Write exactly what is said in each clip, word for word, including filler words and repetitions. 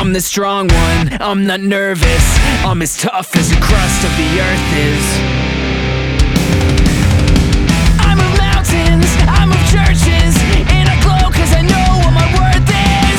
I'm the strong one, I'm not nervous. I'm as tough as the crust of the earth is. I move mountains, I move churches, and I glow cause I know what my worth is.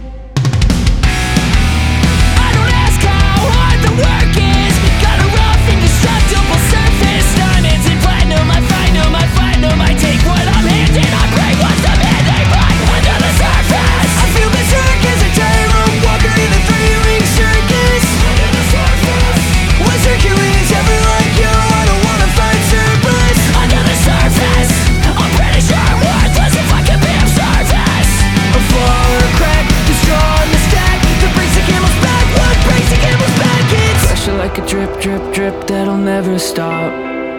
I don't ask how hard the work is. Got a rough, indestructible surface. Diamonds and platinum, I find them, I find them. I take what I'm handed, I break what's demanded. But under the surface, I feel berserk as a tightrope walker in a three-ring circus. Under the surface, was Hercules ever like you? I don't wanna fight surplus. Under the surface, I'm pretty sure I'm worthless if I can be of service. A fall or a crack, the straw on the stack that breaks the camel's back. What breaks the camel's back? It's pressure like a drip, drip, drip that'll never stop.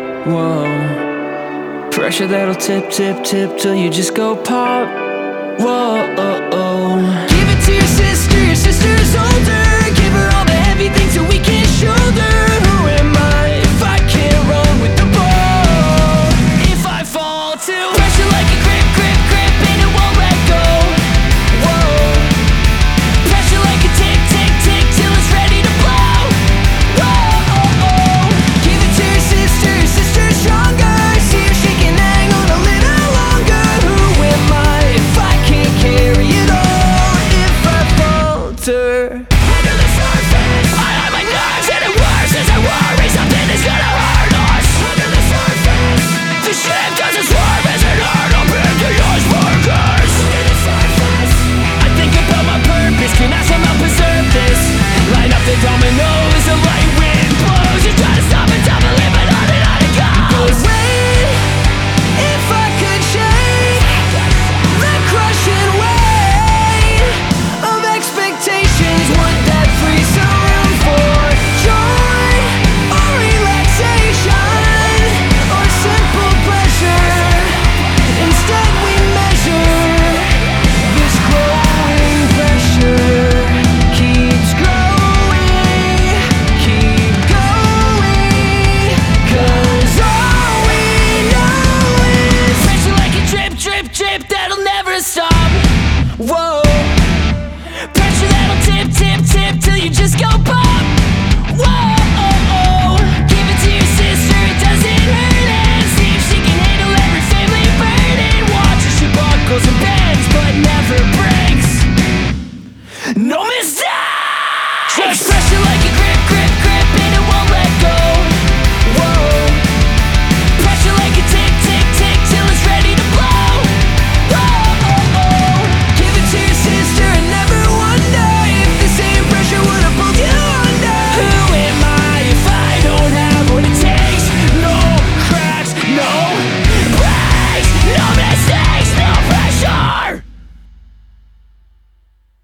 Whoa. Pressure that'll tip, tip, tip till you just go pop. Whoa. Give it to your sister, your sister's older. Give her all the heavy things that we can't shoulder. Who am I if I can't run with the ball? If I fall too, pressure like a grip, grip, grip, and it won't let go. Whoa. Pressure like a tick, tick, tick till it's ready to blow. Whoa. Give it to your sister, your sister's stronger. See her shaking, hang on a little longer. Who am I if I can't carry it all? If I falter under the surface, I have my nerves and it works as I worry something is gonna hurt us. Under the surface, the ship doesn't swerve as an hurdle built to use workers. Under the surface, I think about my purpose, can I somehow preserve this? Line up the dominoes, a light wind blows. You try to stop it, stop it, but on and on it goes. Wait, if I could shake the crushing weight of expectations, would that free some room for joy or relaxation or simple pleasure? Instead we measure this growing pressure. Keeps growing, keep going, cause all we know is pressure like a drip, drip, drip that'll never stop. Whoa.